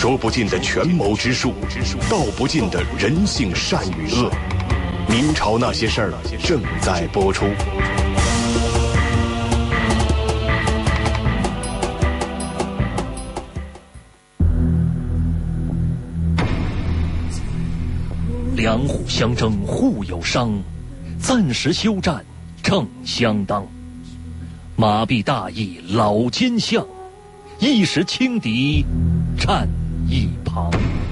说不尽的权谋之术，道不尽的人性善与恶。明朝那些事儿正在播出。 两虎相争互有伤，暂时休战正相当。马必大义老奸相，一时轻敌战一旁。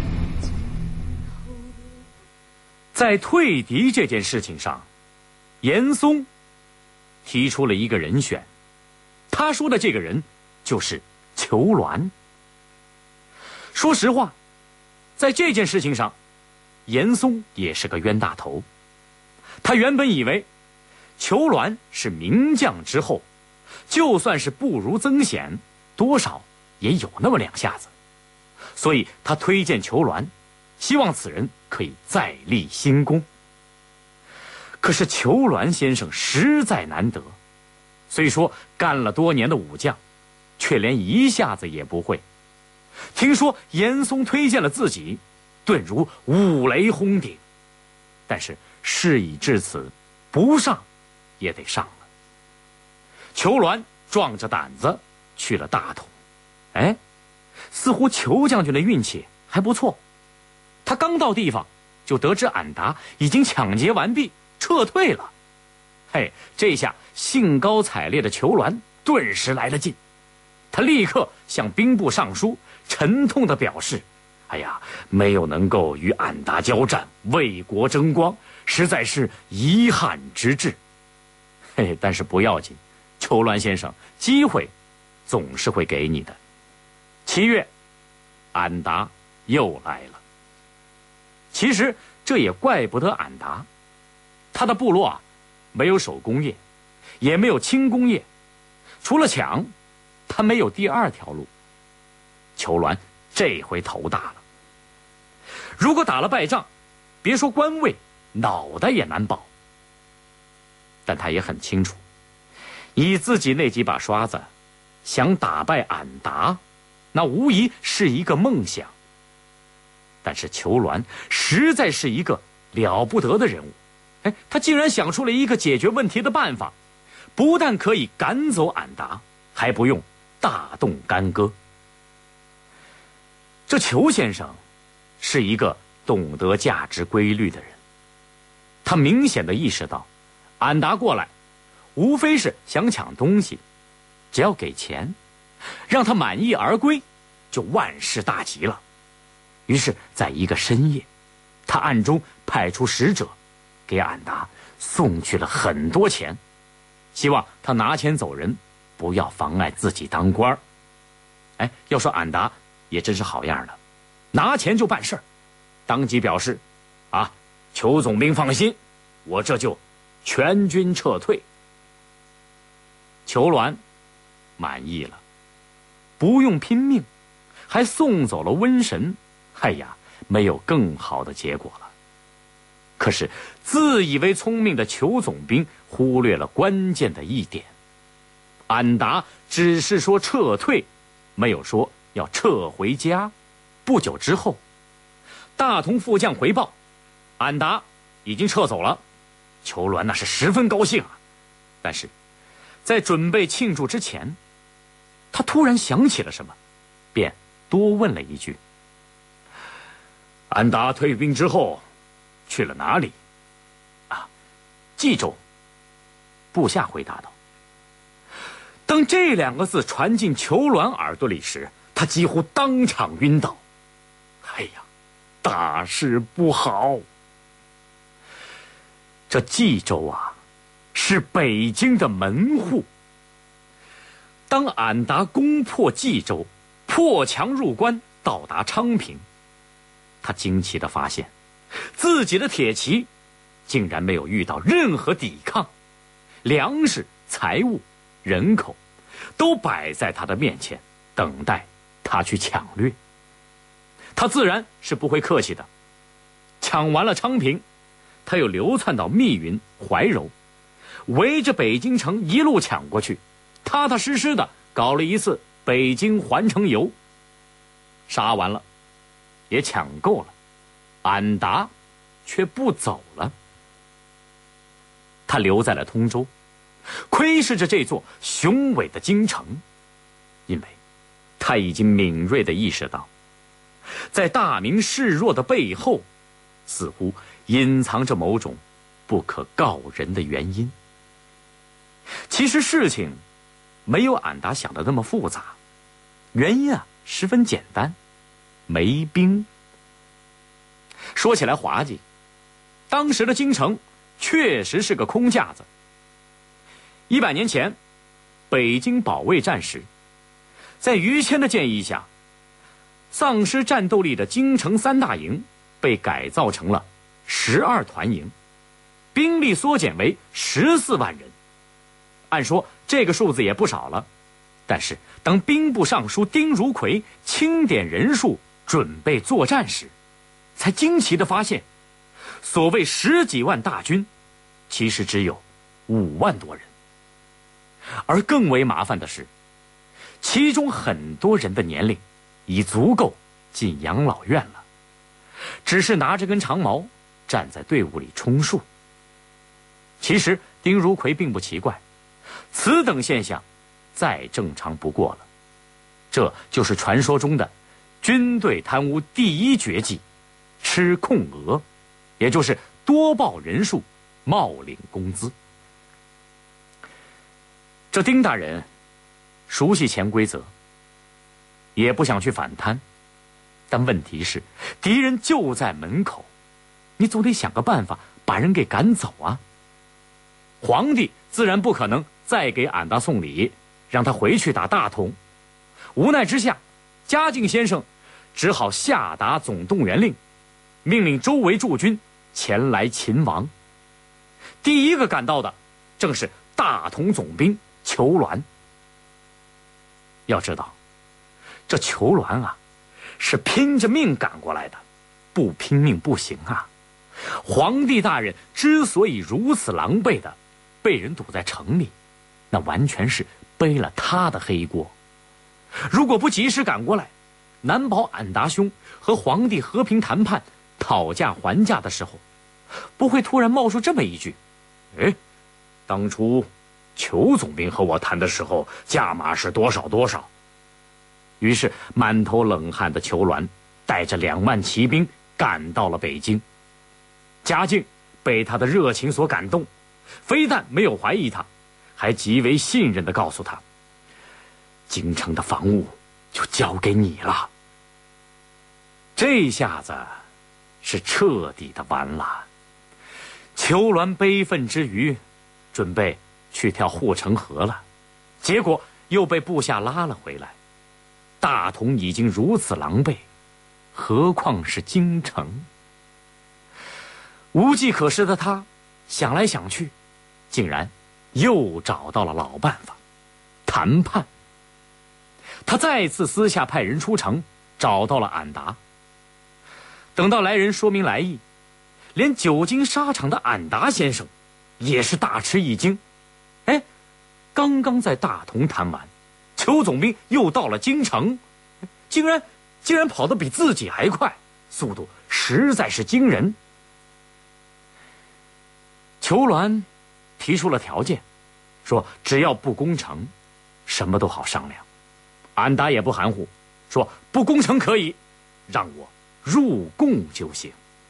在退敌这件事情上，严嵩提出了一个人选，他说的这个人就是裘鸾。说实话，在这件事情上，严嵩也是个冤大头。他原本以为裘鸾是名将之后，就算是不如曾显，多少也有那么两下子，所以他推荐裘鸾，希望此人可以再立新功。可是裘鸾先生实在难得，虽说干了多年的武将，却连一下子也不会。听说严嵩推荐了自己，顿如五雷轰顶，但是事已至此，不上也得上了。裘鸾壮着胆子去了大同，似乎裘将军的运气还不错。他刚到地方，就得知俺答已经抢劫完毕，撤退了。这下兴高采烈的裘鸾顿时来了劲，他立刻向兵部尚书沉痛地表示：没有能够与俺答交战，为国争光，实在是遗憾之至。但是不要紧，裘鸾先生，机会总是会给你的。7月，俺答又来了。其实这也怪不得俺答，他的部落没有手工业，也没有轻工业，除了抢，他没有第二条路。裘鸾这回头大了，如果打了败仗，别说官位，脑袋也难保。但他也很清楚，以自己那几把刷子，想打败俺答，那无疑是一个梦想。但是裘鸾实在是一个了不得的人物，他竟然想出了一个解决问题的办法，不但可以赶走俺答，还不用大动干戈。这裘先生是一个懂得价值规律的人，他明显地意识到，俺答过来无非是想抢东西，只要给钱，让他满意而归，就万事大吉了。于是在一个深夜，他暗中派出使者给俺答送去了很多钱，希望他拿钱走人，不要妨碍自己当官。要说俺答也真是好样的，拿钱就办事儿，当即表示裘总兵放心，我这就全军撤退。裘鸾满意了，不用拼命，还送走了瘟神，没有更好的结果了。可是自以为聪明的裘总兵忽略了关键的一点，俺答只是说撤退，没有说要撤回家。不久之后，大同副将回报，俺答已经撤走了。裘鸾那是十分高兴但是在准备庆祝之前，他突然想起了什么，便多问了一句：俺答退兵之后去了哪里？冀州。部下回答道。当这2个字传进裘鸾耳朵里时，他几乎当场晕倒。大事不好！这冀州是北京的门户。当俺答攻破冀州，破墙入关，到达昌平，他惊奇地发现，自己的铁骑竟然没有遇到任何抵抗，粮食、财物、人口都摆在他的面前，等待他去抢掠。他自然是不会客气的。抢完了昌平，他又流窜到密云、怀柔，围着北京城一路抢过去，踏踏实实的搞了一次北京环城游。杀完了， 也抢够了，俺答却不走了。他留在了通州，窥视着这座雄伟的京城，因为他已经敏锐地意识到，在大明示弱的背后，似乎隐藏着某种不可告人的原因。其实事情没有俺答想的那么复杂，原因十分简单，没兵。说起来滑稽，当时的京城确实是个空架子。100年前，北京保卫战时，在于谦的建议下，丧失战斗力的京城3大营被改造成了12团营，兵力缩减为14万人。按说这个数字也不少了，但是当兵部尚书丁如奎清点人数准备作战时，才惊奇地发现，所谓10几万大军其实只有5万多人。而更为麻烦的是，其中很多人的年龄已足够进养老院了，只是拿着根长矛站在队伍里充数。其实丁如奎并不奇怪，此等现象再正常不过了，这就是传说中的军队贪污第一绝技——吃空额，也就是多报人数，冒领工资。这丁大人熟悉潜规则，也不想去反贪，但问题是敌人就在门口，你总得想个办法把人给赶走啊。皇帝自然不可能再给俺答送礼，让他回去打大同。无奈之下，嘉靖先生只好下达总动员令，命令周围驻军前来勤王。第一个赶到的正是大同总兵裘鸾。要知道，这裘鸾是拼着命赶过来的，不拼命不行啊。皇帝大人之所以如此狼狈的被人堵在城里，那完全是背了他的黑锅。如果不及时赶过来，难保俺答兄和皇帝和平谈判讨价还价的时候，不会突然冒出这么一句：当初裘总兵和我谈的时候，价码是多少多少。于是满头冷汗的裘鸾带着2万骑兵赶到了北京。嘉靖被他的热情所感动，非但没有怀疑他，还极为信任地告诉他，京城的防务就交给你了。这下子是彻底的完了。裘鸾悲愤之余，准备去跳护城河了，结果又被部下拉了回来。大同已经如此狼狈，何况是京城？无计可施的他想来想去，竟然又找到了老办法——谈判。他再次私下派人出城，找到了俺答。等到来人说明来意，连久经沙场的俺答先生也是大吃一惊。刚刚在大同谈完，裘总兵又到了京城，竟然跑得比自己还快，速度实在是惊人。裘鸾提出了条件，说只要不攻城，什么都好商量。俺答也不含糊，说不攻城可以，让我入贡就行。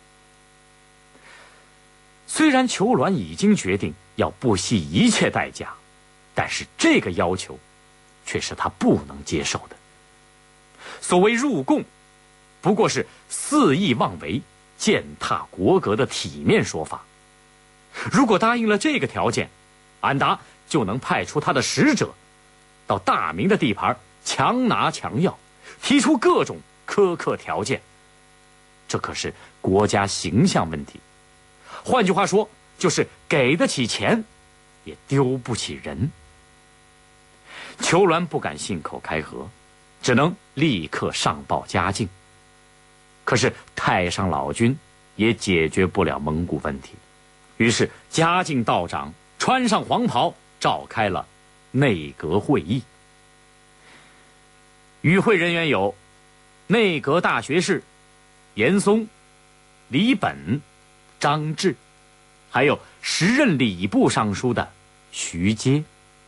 虽然裘鸾已经决定要不惜一切代价，但是这个要求却是他不能接受的。所谓入贡，不过是肆意妄为、践踏国格的体面说法。如果答应了这个条件，俺答就能派出他的使者到大明的地盘强拿强要，提出各种苛刻条件。这可是国家形象问题，换句话说，就是给得起钱，也丢不起人。裘鸾不敢信口开河，只能立刻上报嘉靖。可是太上老君也解决不了蒙古问题，于是嘉靖道长穿上黄袍，召开了内阁会议。与会人员有内阁大学士严嵩、李本、张志，还有时任礼部尚书的徐阶。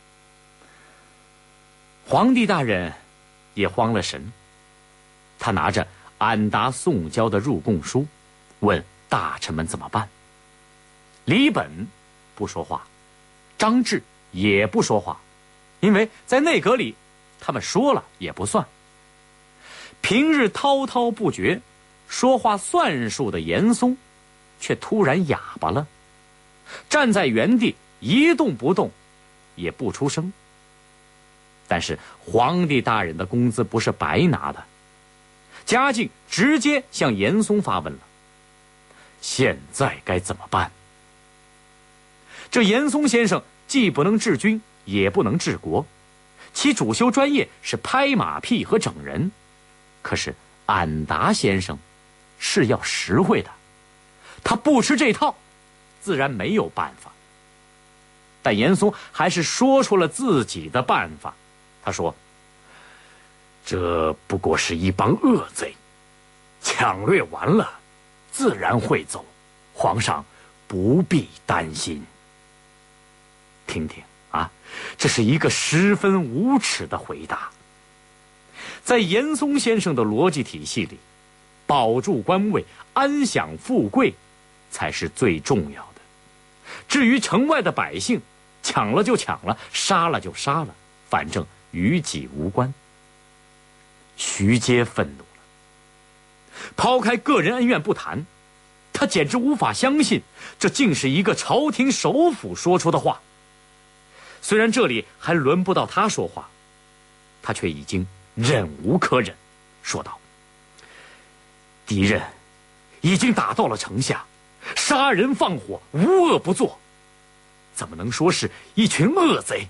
皇帝大人也慌了神，他拿着俺答送交的入贡书，问大臣们怎么办。李本不说话，张志也不说话，因为在内阁里他们说了也不算。平日滔滔不绝，说话算数的严嵩却突然哑巴了，站在原地一动不动，也不出声。但是皇帝大人的工资不是白拿的，嘉靖直接向严嵩发问了：现在该怎么办？这严嵩先生既不能治军，也不能治国，其主修专业是拍马屁和整人。可是俺答先生是要实惠的，他不吃这套，自然没有办法。但严嵩还是说出了自己的办法。他说：这不过是一帮恶贼，抢掠完了自然会走，皇上不必担心。听听啊，这是一个十分无耻的回答。在严嵩先生的逻辑体系里，保住官位、安享富贵才是最重要的。至于城外的百姓，抢了就抢了，杀了就杀了，反正与己无关。徐阶愤怒了，抛开个人恩怨不谈，他简直无法相信这竟是一个朝廷首辅说出的话。虽然这里还轮不到他说话，他却已经忍无可忍，说道：敌人已经打到了城下，杀人放火，无恶不作，怎么能说是一群恶贼？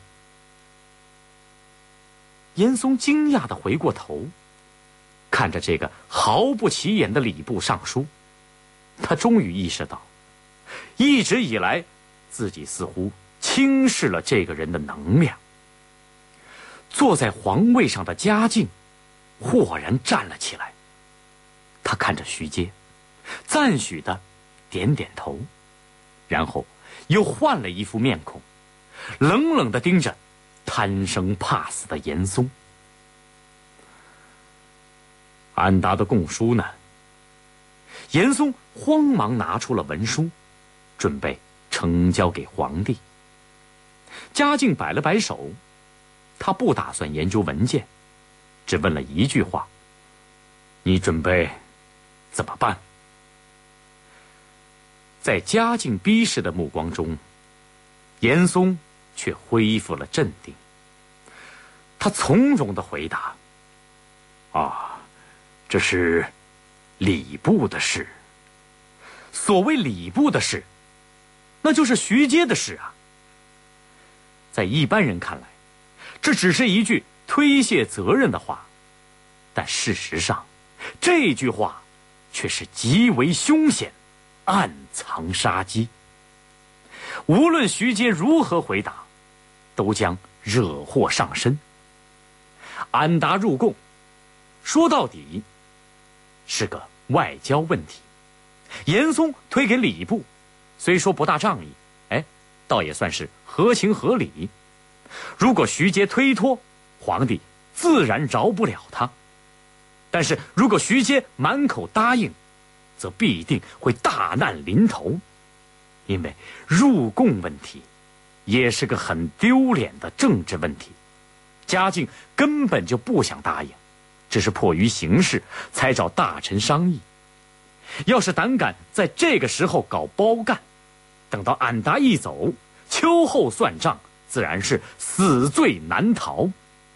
严嵩惊讶地回过头，看着这个毫不起眼的礼部尚书，他终于意识到，一直以来自己似乎轻视了这个人的能量。坐在皇位上的嘉靖豁然站了起来，他看着徐阶，赞许地点点头，然后又换了一副面孔，冷冷地盯着贪生怕死的严嵩。俺答的供书呢？严嵩慌忙拿出了文书，准备呈交给皇帝。嘉靖摆了摆手，他不打算研究文件，只问了一句话：你准备怎么办？在嘉靖逼视的目光中，严嵩却恢复了镇定。他从容地回答：这是礼部的事。所谓礼部的事，那就是徐阶的事啊。在一般人看来，这只是一句推卸责任的话，但事实上，这句话却是极为凶险，暗藏杀机。无论徐阶如何回答，都将惹祸上身。俺答入贡，说到底是个外交问题。严嵩推给礼部，虽说不大仗义，倒也算是合情合理。如果徐阶推脱，皇帝自然饶不了他。但是如果徐阶满口答应，则必定会大难临头。因为入贡问题也是个很丢脸的政治问题，嘉靖根本就不想答应，只是迫于形势才找大臣商议。要是胆敢在这个时候搞包干，等到俺答一走，秋后算账，自然是死罪难逃。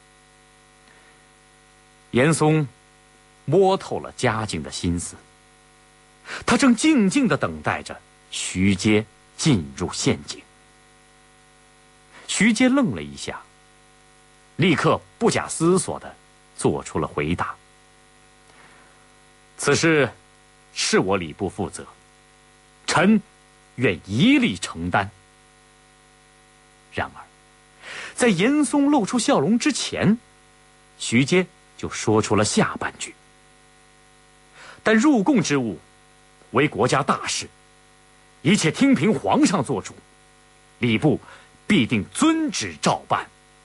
严嵩摸透了嘉靖的心思，他正静静地等待着徐阶进入陷阱。徐阶愣了一下，立刻不假思索地做出了回答：此事是我礼部负责，臣愿一力承担。然而在严嵩露出笑容之前，徐阶就说出了下半句。 但入贡之物为国家大事，一切听凭皇上做主，礼部必定遵旨照办。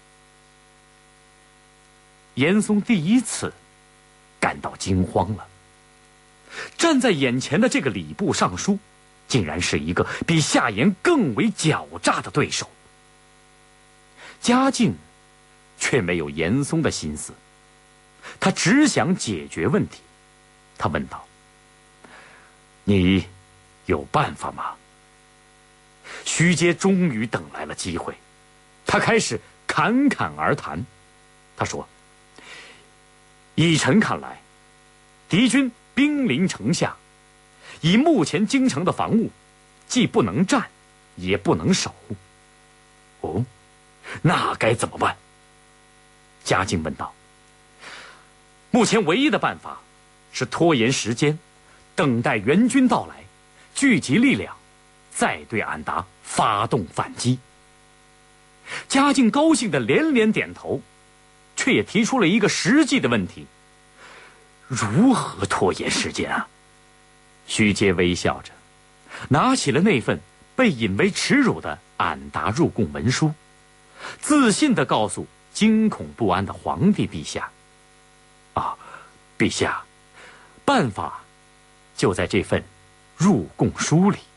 严嵩第一次感到惊慌了。站在眼前的这个礼部尚书，竟然是一个比夏言更为狡诈的对手。嘉靖却没有严嵩的心思，他只想解决问题。他问道：“你有办法吗？”徐阶终于等来了机会，他开始侃侃而谈。他说：“以臣看来，敌军兵临城下，以目前京城的防务，既不能战，也不能守。哦，那该怎么办？”嘉靖问道。目前唯一的办法是拖延时间，等待援军到来，聚集力量，再对俺达发动反击。嘉靖高兴地连连点头，却也提出了一个实际的问题：如何拖延时间啊？徐阶微笑着拿起了那份被引为耻辱的俺达入贡文书，自信地告诉惊恐不安的皇帝陛下：“啊，陛下，办法就在这份入贡书里。”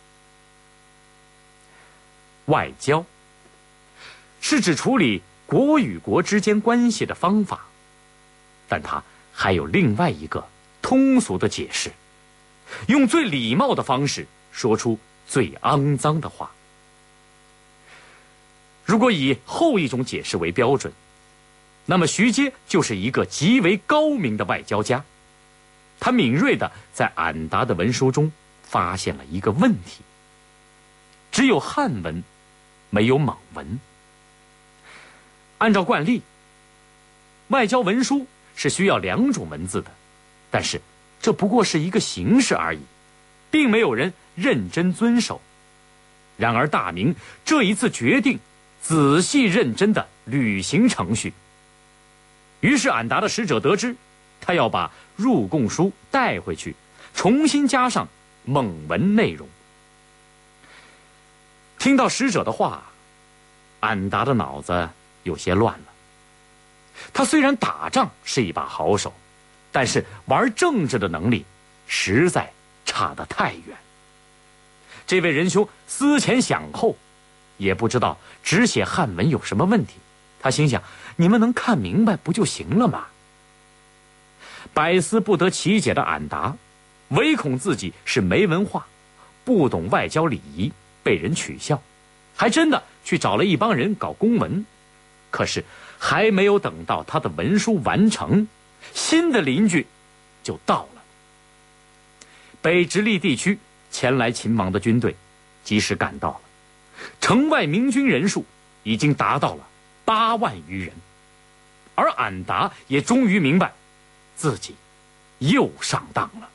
外交是指处理国与国之间关系的方法，但它还有另外一个通俗的解释，用最礼貌的方式说出最肮脏的话。如果以后一种解释为标准，那么徐阶就是一个极为高明的外交家。他敏锐地在俺达的文书中发现了一个问题：只有汉文，没有蒙文。按照惯例，外交文书是需要2种文字的，但是这不过是一个形式而已，并没有人认真遵守。然而大明这一次决定仔细认真地履行程序，于是俺达的使者得知，他要把入贡书带回去，重新加上蒙文内容。听到使者的话，俺达的脑子有些乱了。他虽然打仗是一把好手，但是玩政治的能力实在差得太远。这位仁兄思前想后，也不知道只写汉文有什么问题。他心想，你们能看明白不就行了吗？百思不得其解的俺达，唯恐自己是没文化，不懂外交礼仪，被人取笑，还真的去找了一帮人搞公文。可是还没有等到他的文书完成，新的邻居就到了。北直隶地区前来勤王的军队及时赶到了，城外明军人数已经达到了8万余人。而俺达也终于明白自己又上当了。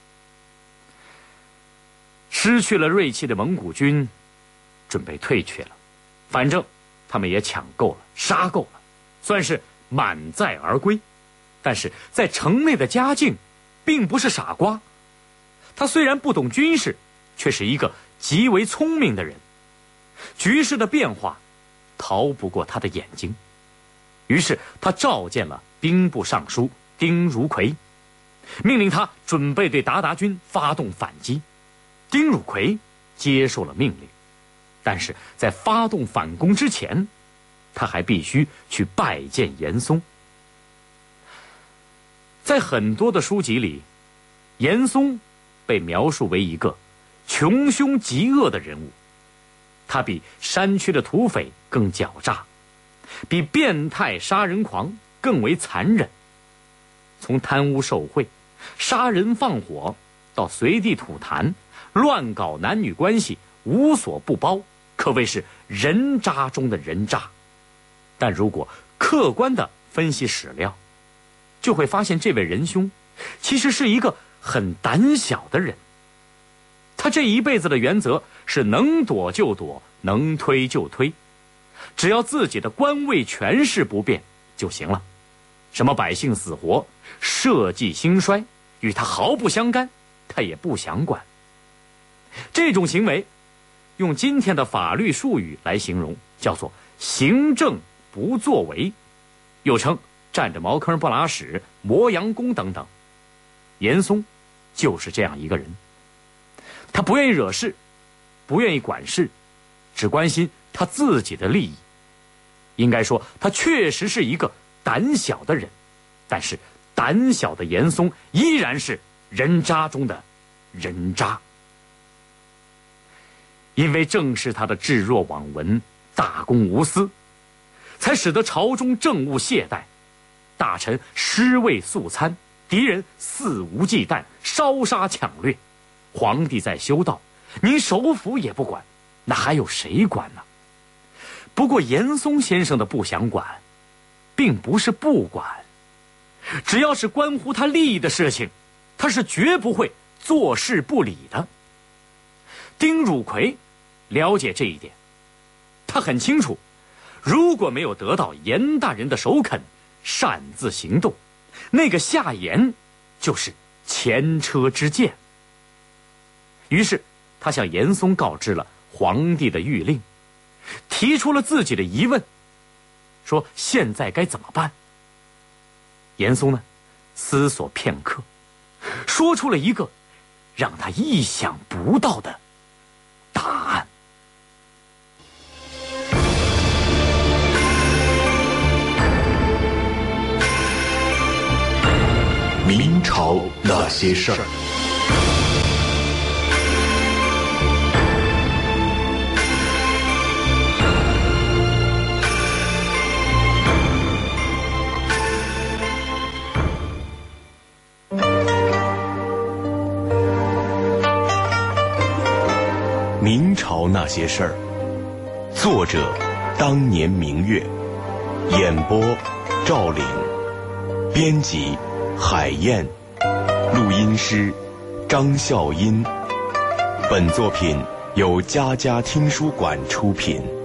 失去了锐气的蒙古军准备退却了，反正他们也抢够了，杀够了，算是满载而归。但是在城内的嘉靖并不是傻瓜，他虽然不懂军事，却是一个极为聪明的人。局势的变化逃不过他的眼睛，于是他召见了兵部尚书丁如奎，命令他准备对鞑靼军发动反击。丁汝奎接受了命令，但是在发动反攻之前，他还必须去拜见严嵩。在很多的书籍里，严嵩被描述为一个穷凶极恶的人物，他比山区的土匪更狡诈，比变态杀人狂更为残忍。从贪污受贿、杀人放火到随地吐痰、乱搞男女关系，无所不包，可谓是人渣中的人渣。但如果客观地分析史料，就会发现这位仁兄其实是一个很胆小的人。他这一辈子的原则是能躲就躲，能推就推，只要自己的官位权势不变就行了。什么百姓死活、社稷兴衰， 与他毫不相干，他也不想管。这种行为用今天的法律术语来形容，叫做行政不作为，又称占着茅坑不拉屎、磨洋工等等。严嵩就是这样一个人，他不愿意惹事，不愿意管事，只关心他自己的利益。应该说他确实是一个胆小的人，但是胆小的严嵩依然是人渣中的人渣。因为正是他的置若罔闻、大公无私，才使得朝中政务懈怠，大臣尸位素餐，敌人肆无忌惮，烧杀抢掠。皇帝在修道，您首辅也不管，那还有谁管呢？不过严嵩先生的不想管，并不是不管，只要是关乎他利益的事情，他是绝不会坐视不理的。丁汝奎了解这一点，他很清楚，如果没有得到严大人的首肯，擅自行动，那个夏言就是前车之鉴。于是他向严嵩告知了皇帝的谕令，提出了自己的疑问，说现在该怎么办。严嵩呢，思索片刻，说出了一个让他意想不到的答案。 明朝那些事儿。明朝那些事儿，作者当年明月，演播赵岭，编辑海燕，录音师张笑音。本作品由佳佳听书馆出品。